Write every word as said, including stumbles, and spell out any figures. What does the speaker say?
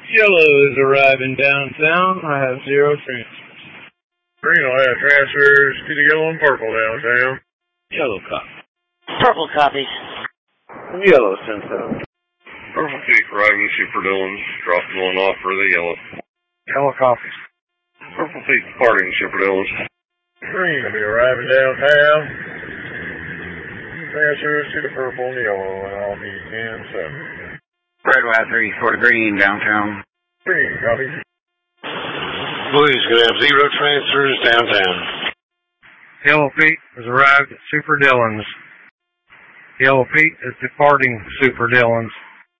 Yellow is arriving downtown. I have zero transfers. Green will have transfers to the yellow and purple downtown. Yellow copy. Purple copies. Yellow sent out. Purple Peak arriving Super Dillons. Dropping one off for the yellow. Yellow copies. Purple Peak departing Super Dillons. Green will be arriving downtown. Transfers to the purple and yellow, and I'll be ten seven. Red will have three for the green downtown. Green copies. Blue's going to have zero transfers downtown. Yellow Pete has arrived at Super Dillons. Yellow Pete is departing Super Dillons.